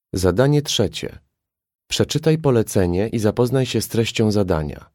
Zadanie trzecie. Przeczytaj polecenie i zapoznaj się z treścią zadania.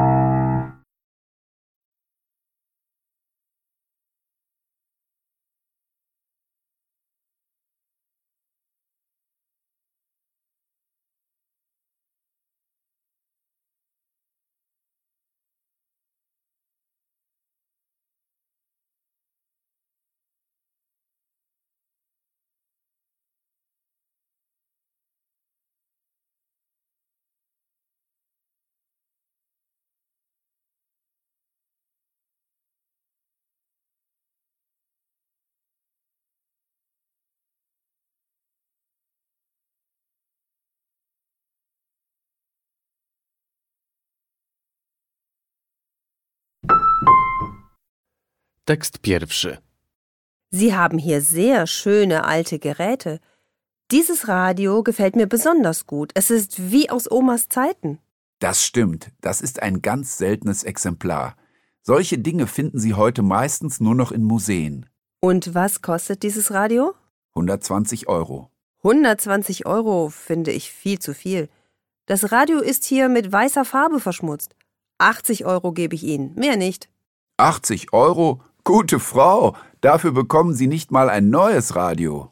Tekst pierwszy. Sie haben hier sehr schöne alte Geräte. Dieses Radio gefällt mir besonders gut. Es ist wie aus Omas Zeiten. Das stimmt, das ist ein ganz seltenes Exemplar. Solche Dinge finden Sie heute meistens nur noch in Museen. Und was kostet dieses Radio? 120 €. 120 € finde ich viel zu viel. Das Radio ist hier mit weißer Farbe verschmutzt. 80 € gebe ich Ihnen, mehr nicht. 80 €? Gute Frau, dafür bekommen Sie nicht mal ein neues Radio.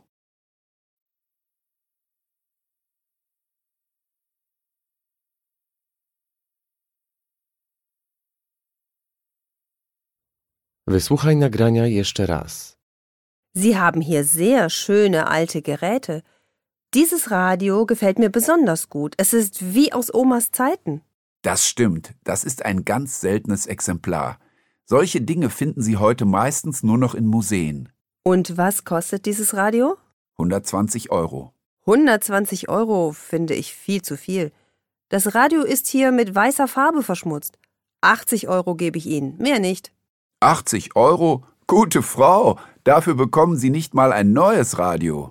Wysłuchaj nagrania jeszcze raz. Sie haben hier sehr schöne alte Geräte. Dieses Radio gefällt mir besonders gut. Es ist wie aus Omas Zeiten. Das stimmt, das ist ein ganz seltenes Exemplar. Solche Dinge finden Sie heute meistens nur noch in Museen. Und was kostet dieses Radio? 120 €. 120 € finde ich viel zu viel. Das Radio ist hier mit weißer Farbe verschmutzt. 80 € gebe ich Ihnen, mehr nicht. 80 €? Gute Frau, dafür bekommen Sie nicht mal ein neues Radio.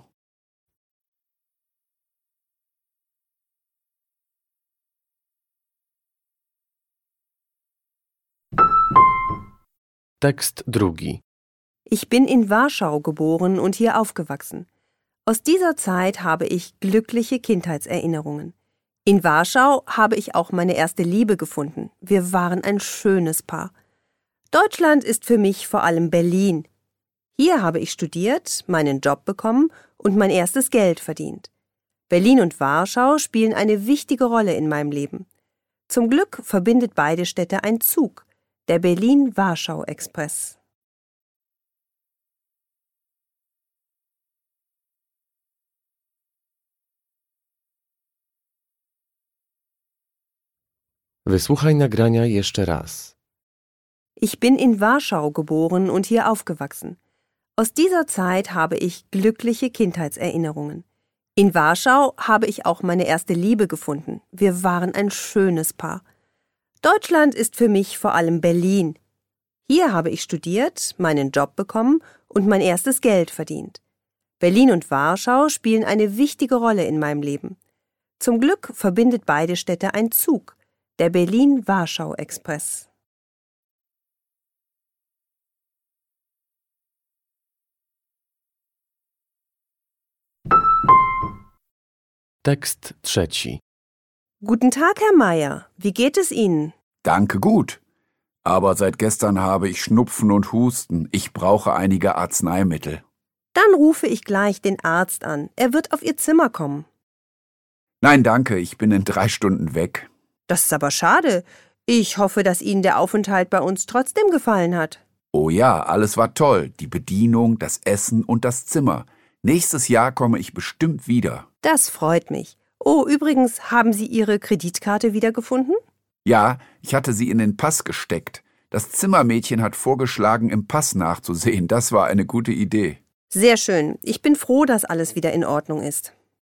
Tekst drugi. Ich bin in Warschau geboren und hier aufgewachsen. Aus dieser Zeit habe ich glückliche Kindheitserinnerungen. In Warschau habe ich auch meine erste Liebe gefunden. Wir waren ein schönes Paar. Deutschland ist für mich vor allem Berlin. Hier habe ich studiert, meinen Job bekommen und mein erstes Geld verdient. Berlin und Warschau spielen eine wichtige Rolle in meinem Leben. Zum Glück verbindet beide Städte ein Zug, der Berlin-Warschau-Express. Wysłuchaj nagrania jeszcze raz. Ich bin in Warschau geboren und hier aufgewachsen. Aus dieser Zeit habe ich glückliche Kindheitserinnerungen. In Warschau habe ich auch meine erste Liebe gefunden. Wir waren ein schönes Paar. Deutschland ist für mich vor allem Berlin. Hier habe ich studiert, meinen Job bekommen und mein erstes Geld verdient. Berlin und Warschau spielen eine wichtige Rolle in meinem Leben. Zum Glück verbindet beide Städte ein Zug, der Berlin-Warschau-Express. Tekst trzeci. Guten Tag, Herr Meier. Wie geht es Ihnen? Danke gut. Aber seit gestern habe ich Schnupfen und Husten. Ich brauche einige Arzneimittel. Dann rufe ich gleich den Arzt an. Er wird auf Ihr Zimmer kommen. Nein, danke, ich bin in 3 Stunden weg. Das ist aber schade. Ich hoffe, dass Ihnen der Aufenthalt bei uns trotzdem gefallen hat. Oh ja, alles war toll. Die Bedienung, das Essen und das Zimmer. Nächstes Jahr komme ich bestimmt wieder. Das freut mich. Oh, übrigens, haben Sie Ihre Kreditkarte wiedergefunden? Ja, ich hatte sie in den Pass gesteckt. Das Zimmermädchen hat vorgeschlagen, im Pass nachzusehen. Das war eine gute Idee. Sehr schön. Ich bin froh, dass alles wieder in Ordnung ist.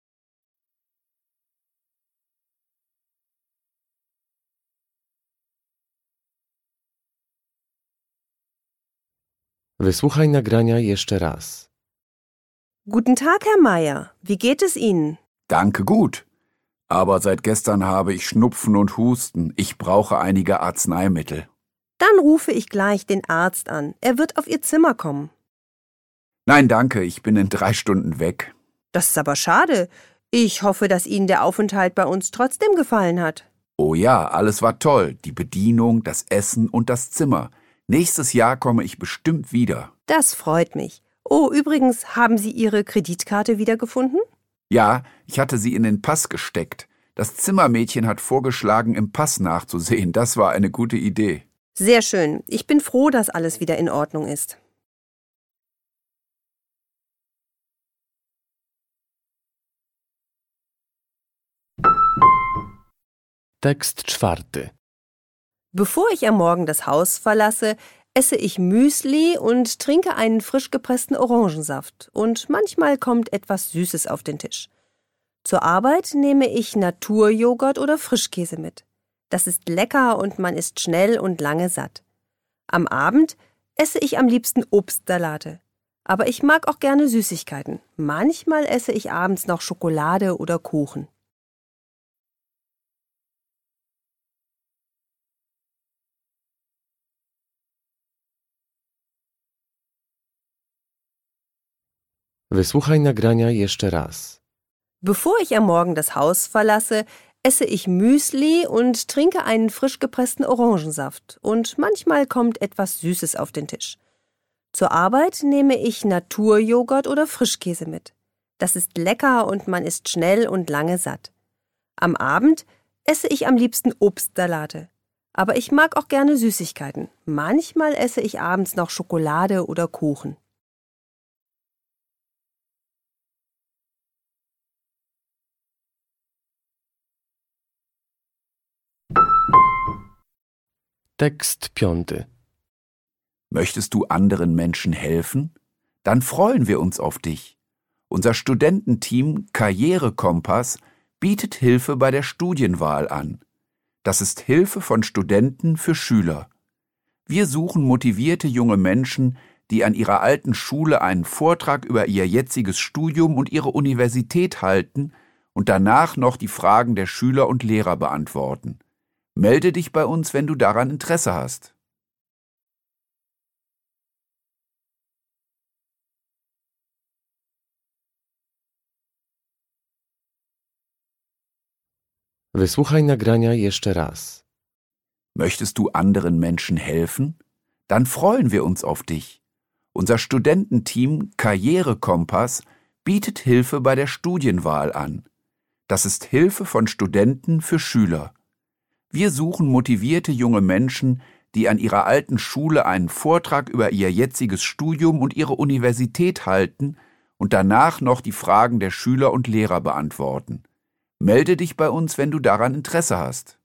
Wysłuchaj nagrania jeszcze raz. Guten Tag, Herr Meier. Wie geht es Ihnen? Danke gut. Aber seit gestern habe ich Schnupfen und Husten. Ich brauche einige Arzneimittel. Dann rufe ich gleich den Arzt an. Er wird auf Ihr Zimmer kommen. Nein, danke, ich bin in 3 Stunden weg. Das ist aber schade. Ich hoffe, dass Ihnen der Aufenthalt bei uns trotzdem gefallen hat. Oh ja, alles war toll. Die Bedienung, das Essen und das Zimmer. Nächstes Jahr komme ich bestimmt wieder. Das freut mich. Oh, übrigens, haben Sie Ihre Kreditkarte wiedergefunden? Ja, ich hatte sie in den Pass gesteckt. Das Zimmermädchen hat vorgeschlagen, im Pass nachzusehen. Das war eine gute Idee. Sehr schön. Ich bin froh, dass alles wieder in Ordnung ist. Tekst 4. Bevor ich am Morgen das Haus verlasse, esse ich Müsli und trinke einen frisch gepressten Orangensaft. Und manchmal kommt etwas Süßes auf den Tisch. Zur Arbeit nehme ich Naturjoghurt oder Frischkäse mit. Das ist lecker und man ist schnell und lange satt. Am Abend esse ich am liebsten Obstsalate. Aber ich mag auch gerne Süßigkeiten. Manchmal esse ich abends noch Schokolade oder Kuchen. Wysłuchaj nagrania jeszcze raz. Bevor ich am Morgen das Haus verlasse, esse ich Müsli und trinke einen frisch gepressten Orangensaft. Und manchmal kommt etwas Süßes auf den Tisch. Zur Arbeit nehme ich Naturjoghurt oder Frischkäse mit. Das ist lecker und man ist schnell und lange satt. Am Abend esse ich am liebsten Obstsalate. Aber ich mag auch gerne Süßigkeiten. Manchmal esse ich abends noch Schokolade oder Kuchen. Tekst 5. Möchtest du anderen Menschen helfen? Dann freuen wir uns auf dich. Unser Studententeam Karrierekompass bietet Hilfe bei der Studienwahl an. Das ist Hilfe von Studenten für Schüler. Wir suchen motivierte junge Menschen, die an ihrer alten Schule einen Vortrag über ihr jetziges Studium und ihre Universität halten und danach noch die Fragen der Schüler und Lehrer beantworten. Melde dich bei uns, wenn du daran Interesse hast. Wysłuchaj nagrania jeszcze raz. Möchtest du anderen Menschen helfen? Dann freuen wir uns auf dich. Unser Studententeam Karrierekompass bietet Hilfe bei der Studienwahl an. Das ist Hilfe von Studenten für Schüler. Wir suchen motivierte junge Menschen, die an ihrer alten Schule einen Vortrag über ihr jetziges Studium und ihre Universität halten und danach noch die Fragen der Schüler und Lehrer beantworten. Melde dich bei uns, wenn du daran Interesse hast.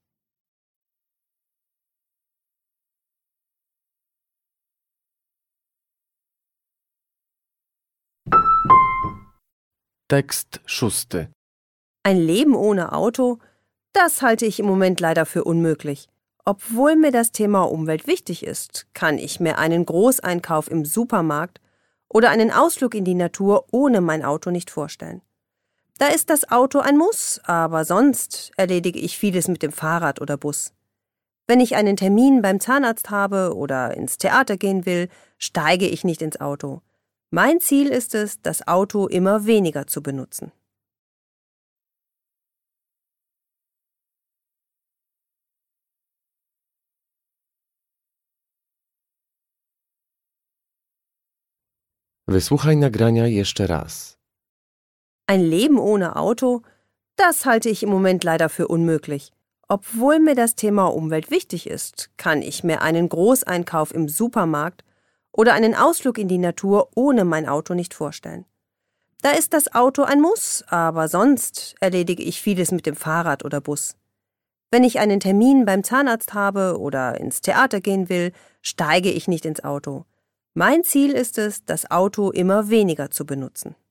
Tekst 6. Ein Leben ohne Auto, das halte ich im Moment leider für unmöglich. Obwohl mir das Thema Umwelt wichtig ist, kann ich mir einen Großeinkauf im Supermarkt oder einen Ausflug in die Natur ohne mein Auto nicht vorstellen. Da ist das Auto ein Muss, aber sonst erledige ich vieles mit dem Fahrrad oder Bus. Wenn ich einen Termin beim Zahnarzt habe oder ins Theater gehen will, steige ich nicht ins Auto. Mein Ziel ist es, das Auto immer weniger zu benutzen. Wysłuchaj nagrania jeszcze raz. Ein Leben ohne Auto, das halte ich im Moment leider für unmöglich. Obwohl mir das Thema Umwelt wichtig ist, kann ich mir einen Großeinkauf im Supermarkt oder einen Ausflug in die Natur ohne mein Auto nicht vorstellen. Da ist das Auto ein Muss, aber sonst erledige ich vieles mit dem Fahrrad oder Bus. Wenn ich einen Termin beim Zahnarzt habe oder ins Theater gehen will, steige ich nicht ins Auto. Mein Ziel ist es, das Auto immer weniger zu benutzen.